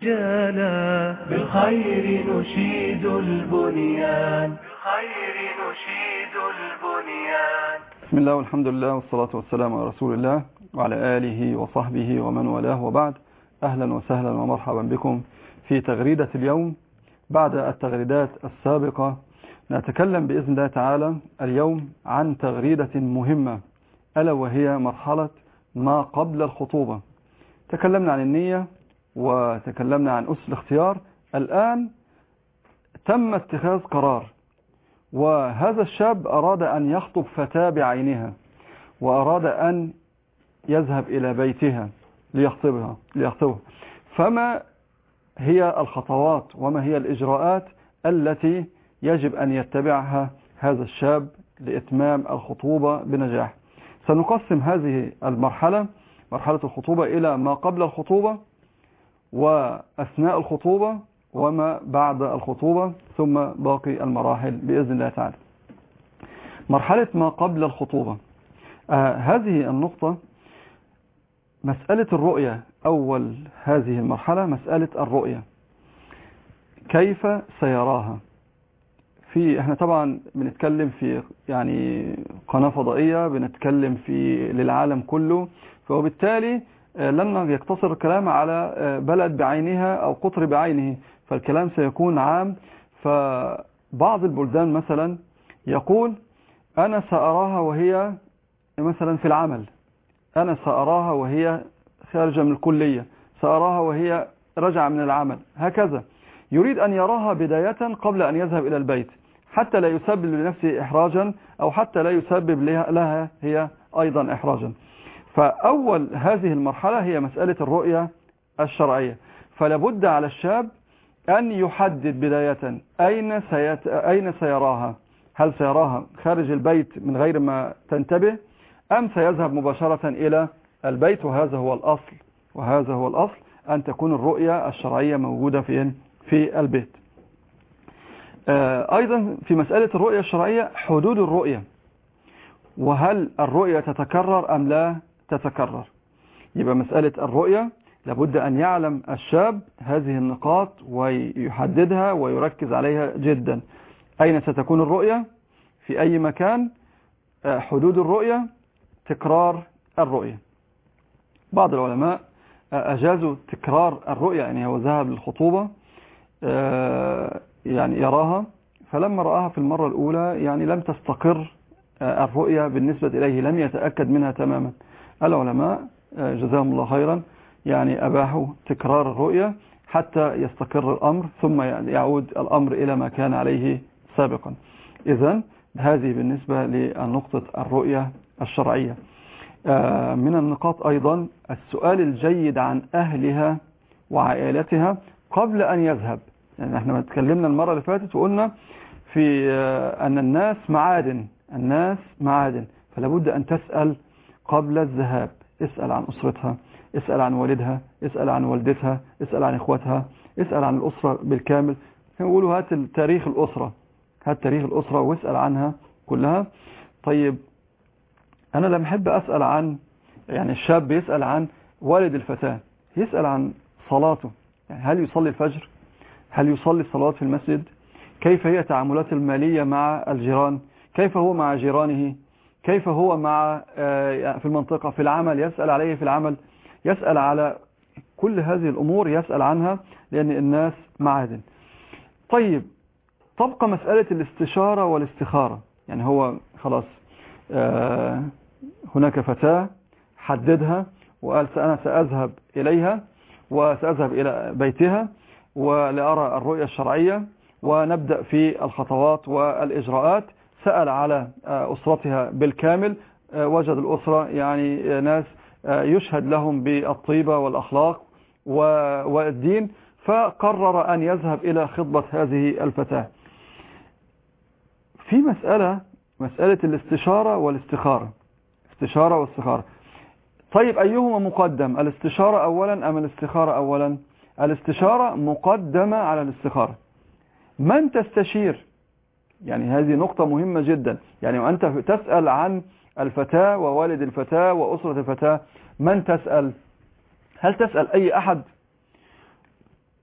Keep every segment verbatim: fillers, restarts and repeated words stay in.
جانا بالخير نشيد البنيان بالخير نشيد البنيان. بسم الله والحمد لله والصلاة والسلام على رسول الله وعلى آله وصحبه ومن والاه، وبعد. أهلا وسهلا ومرحبا بكم في تغريدة اليوم. بعد التغريدات السابقة نتكلم بإذن الله تعالى اليوم عن تغريدة مهمة، ألا وهي مرحلة ما قبل الخطوبة. تكلمنا عن النية وتكلمنا عن أسس الاختيار. الآن تم اتخاذ قرار، وهذا الشاب أراد أن يخطب فتاة بعينها، وأراد أن يذهب إلى بيتها ليخطبها ليخطبها فما هي الخطوات وما هي الإجراءات التي يجب أن يتبعها هذا الشاب لإتمام الخطوبة بنجاح؟ سنقسم هذه المرحلة، مرحلة الخطوبة، إلى ما قبل الخطوبة وأثناء الخطوبة وما بعد الخطوبة، ثم باقي المراحل بإذن الله تعالى. مرحلة ما قبل الخطوبة، آه هذه النقطة مسألة الرؤية. أول هذه المرحلة مسألة الرؤية، كيف سيراها؟ في احنا طبعا بنتكلم في يعني قناة فضائية، بنتكلم في للعالم كله، فوبالتالي لن يقتصر الكلام على بلد بعينها أو قطر بعينه، فالكلام سيكون عام. فبعض البلدان مثلا يقول أنا سأراها وهي مثلا في العمل، أنا سأراها وهي خارجة من الكلية، سأراها وهي رجع من العمل، هكذا. يريد أن يراها بداية قبل أن يذهب إلى البيت، حتى لا يسبب لنفسه إحراجا أو حتى لا يسبب لها هي أيضا إحراجا. فأول هذه المرحلة هي مسألة الرؤية الشرعية. فلابد على الشاب أن يحدد بداية أين, سيت... أين سيراها. هل سيراها خارج البيت من غير ما تنتبه، أم سيذهب مباشرة إلى البيت؟ وهذا هو الأصل وهذا هو الأصل أن تكون الرؤية الشرعية موجودة في في البيت. أيضا في مسألة الرؤية الشرعية حدود الرؤية، وهل الرؤية تتكرر أم لا تتكرر؟ يبقى مسألة الرؤية لابد أن يعلم الشاب هذه النقاط ويحددها ويركز عليها جدا. أين ستكون الرؤية؟ في أي مكان؟ حدود الرؤية، تكرار الرؤية. بعض العلماء أجازوا تكرار الرؤية، يعني هو ذهب للخطوبة يعني يراها، فلما رآها في المرة الأولى يعني لم تستقر الرؤية بالنسبة إليه، لم يتأكد منها تماما. العلماء جزاهم الله خيرا يعني أباحوا تكرار الرؤية حتى يستقر الأمر، ثم يعود الأمر إلى ما كان عليه سابقا. إذن هذه بالنسبة لنقطة الرؤية الشرعية. من النقاط أيضا السؤال الجيد عن أهلها وعائلتها قبل أن يذهب. يعني احنا تكلمنا المرة اللي فاتت وقلنا في أن الناس معادن الناس معادن فلابد أن تسأل قبل الذهاب. اسأل عن أسرتها، اسأل عن والدها، اسأل عن والدتها، اسأل عن إخوتها، اسأل عن الأسرة بالكامل. يقولوا هات تاريخ الأسرة، هات تاريخ الأسرة واسأل عنها كلها. طيب أنا لم أحب أسأل عن، يعني الشاب يسأل عن والد الفتاة، يسأل عن صلاته، يعني هل يصلي الفجر؟ هل يصلي الصلوات في المسجد؟ كيف هي تعاملات المالية مع الجيران؟ كيف هو مع جيرانه؟ كيف هو مع في المنطقة، في العمل، يسأل عليه في العمل، يسأل على كل هذه الأمور، يسأل عنها، لأن الناس معادن. طيب تبقى مسألة الاستشارة والاستخارة. يعني هو خلاص هناك فتاة حددها وقال أنا سأذهب إليها وسأذهب إلى بيتها ولأرى الرؤية الشرعية ونبدأ في الخطوات والإجراءات. سأل على أسرتها بالكامل، وجد الأسرة يعني ناس يشهد لهم بالطيبة والأخلاق والدين، فقرر أن يذهب إلى خطبة هذه الفتاة. في مسألة مسألة الاستشارة والاستخارة، استشارة واستخارة. طيب أيهما مقدم، الاستشارة أولا أم الاستخارة أولا؟ الاستشارة مقدمة على الاستخارة. من تستشير؟ يعني هذه نقطة مهمة جدا. يعني وأنت تسأل عن الفتاة ووالد الفتاة وأسرة الفتاة، من تسأل؟ هل تسأل أي أحد؟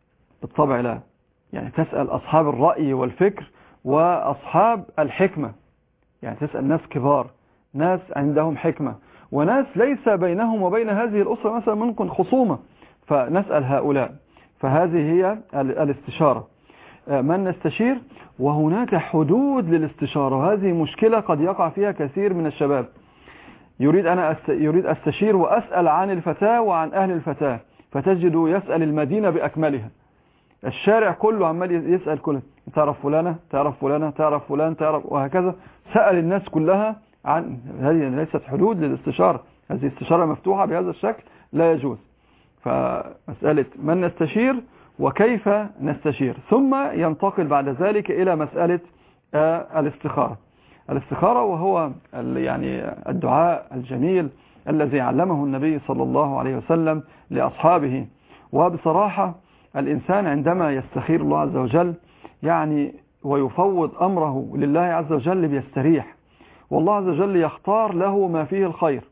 بالطبع لا. يعني تسأل أصحاب الرأي والفكر وأصحاب الحكمة، يعني تسأل ناس كبار، ناس عندهم حكمة، وناس ليس بينهم وبين هذه الأسرة مثلا ممكن خصومة، فنسأل هؤلاء. فهذه هي الاستشارة. من نستشير؟ وهناك حدود للاستشارة، وهذه مشكلة قد يقع فيها كثير من الشباب. يريد أنا أست... يريد أستشير وأسأل عن الفتاة وعن أهل الفتاة، فتجد يسأل المدينة بأكملها، الشارع كله عمال يسأل كله، تعرف فلانة، تعرف فلانة، تعرف فلان، تعرف، وهكذا. سأل الناس كلها عن، هذه ليست حدود للاستشارة، هذه استشارة مفتوحة بهذا الشكل لا يجوز. فمسألة من نستشير وكيف نستشير، ثم ينتقل بعد ذلك إلى مسألة الاستخارة. الاستخارة وهو يعني الدعاء الجميل الذي علمه النبي صلى الله عليه وسلم لأصحابه. وبصراحة الإنسان عندما يستخير الله عز وجل يعني ويفوض أمره لله عز وجل بيستريح، والله عز وجل يختار له ما فيه الخير.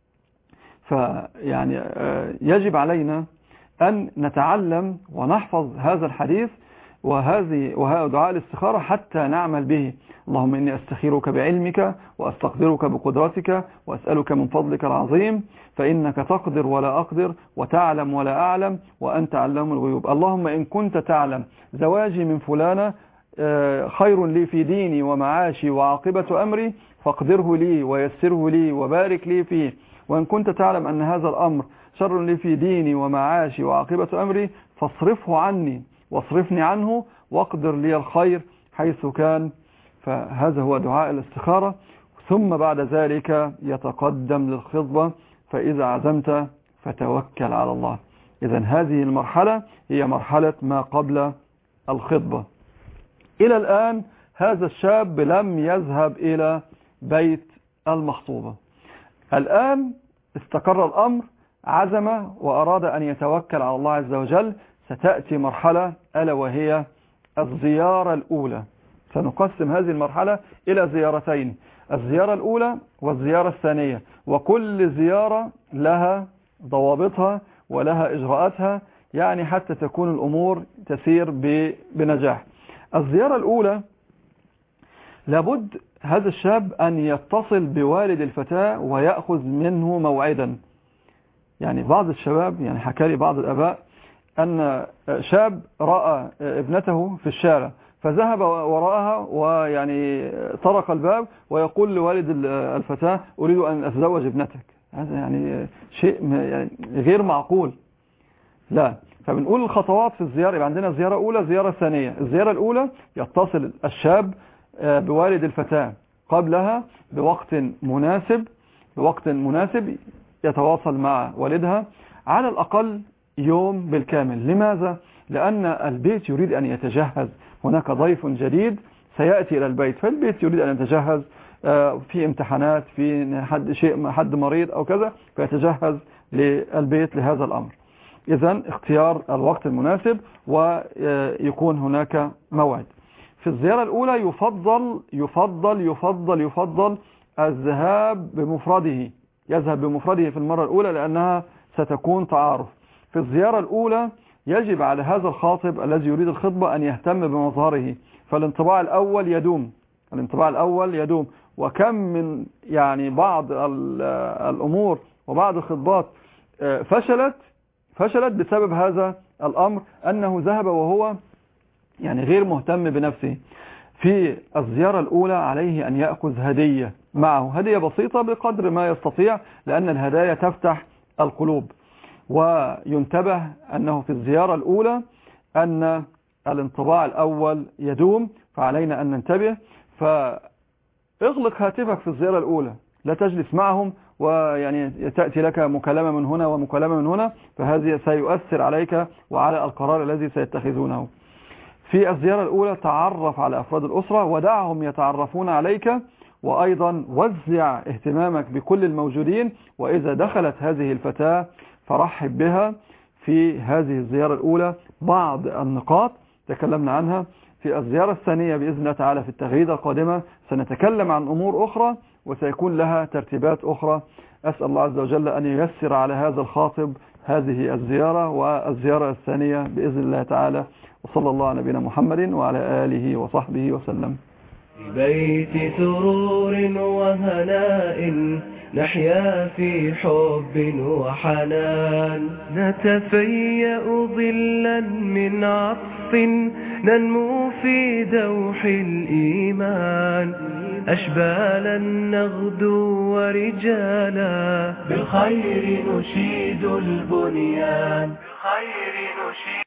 فيعني يجب علينا أن نتعلم ونحفظ هذا الحديث وهذه وهذا دعاء الاستخارة حتى نعمل به. اللهم إني أستخيرك بعلمك وأستقدرك بقدرتك وأسألك من فضلك العظيم فإنك تقدر ولا أقدر وتعلم ولا أعلم وأنت علام الغيوب. اللهم إن كنت تعلم زواجي من فلانة خير لي في ديني ومعاشي وعاقبة أمري فاقدره لي ويسره لي وبارك لي فيه، وإن كنت تعلم أن هذا الأمر شر لي في ديني ومعاشي وعاقبة أمري فاصرفه عني واصرفني عنه واقدر لي الخير حيث كان. فهذا هو دعاء الاستخارة. ثم بعد ذلك يتقدم للخطبة، فإذا عزمت فتوكل على الله. إذن هذه المرحلة هي مرحلة ما قبل الخطبة. إلى الآن هذا الشاب لم يذهب إلى بيت المخطوبة، الآن استقر الأمر، عزم وأراد أن يتوكل على الله عز وجل. ستأتي مرحلة ألا وهي الزيارة الأولى. سنقسم هذه المرحلة إلى زيارتين، الزيارة الأولى والزيارة الثانية، وكل زيارة لها ضوابطها ولها إجراءاتها، يعني حتى تكون الأمور تسير بنجاح. الزيارة الأولى لابد هذا الشاب أن يتصل بوالد الفتاة ويأخذ منه موعدا. يعني بعض الشباب يعني حكى لي بعض الآباء أن شاب رأى ابنته في الشارع فذهب وراءها ويعني طرق الباب ويقول لوالد الفتاة أريد أن أتزوج ابنتك. هذا يعني شيء يعني غير معقول. لا، فبنقول الخطوات في الزيارة. يبقى عندنا زيارة أولى، زيارة ثانية. الزيارة الأولى يتصل الشاب بوالد الفتاة قبلها بوقت مناسب، بوقت مناسب يتواصل مع والدها على الأقل يوم بالكامل. لماذا؟ لأن البيت يريد أن يتجهز، هناك ضيف جديد سيأتي إلى البيت، فالبيت يريد أن يتجهز، في امتحانات، في حد شيء حد مريض أو كذا، فيتجهز للبيت لهذا الأمر. إذن اختيار الوقت المناسب ويكون هناك موعد. في الزيارة الأولى يفضل يفضل يفضل يفضل الذهاب بمفرده، يذهب بمفرده في المرة الأولى لأنها ستكون تعارف. في الزيارة الأولى يجب على هذا الخاطب الذي يريد الخطبة أن يهتم بمظهره، فالانطباع الأول يدوم، الانطباع الأول يدوم. وكم من يعني بعض الأمور وبعض الخطبات فشلت فشلت بسبب هذا الأمر، أنه ذهب وهو يعني غير مهتم بنفسه. في الزيارة الأولى عليه أن يأخذ هدية معه، هدية بسيطة بقدر ما يستطيع، لأن الهدايا تفتح القلوب. وينتبه أنه في الزيارة الأولى أن الانطباع الأول يدوم، فعلينا أن ننتبه. فاغلق هاتفك في الزيارة الأولى، لا تجلس معهم ويعني تأتي لك مكالمة من هنا ومكالمة من هنا، فهذه سيؤثر عليك وعلى القرار الذي سيتخذونه. في الزيارة الأولى تعرف على أفراد الأسرة ودعهم يتعرفون عليك، وأيضا وزع اهتمامك بكل الموجودين. وإذا دخلت هذه الفتاة فرحب بها. في هذه الزيارة الأولى بعض النقاط تكلمنا عنها. في الزيارة الثانية بإذن الله تعالى في التغريدة القادمة سنتكلم عن أمور أخرى وسيكون لها ترتيبات أخرى. أسأل الله عز وجل أن ييسر على هذا الخاطب هذه الزيارة والزيارة الثانية بإذن الله تعالى. وصلى الله على نبينا محمد وعلى آله وصحبه وسلم. بيت سرور وهناء نحيا في حب وحنان، نتفيأ ظلا من عطف ننمو في دوح الإيمان، أشبالا نغدو ورجالا بالخير نشيد البنيان، بالخير نشيد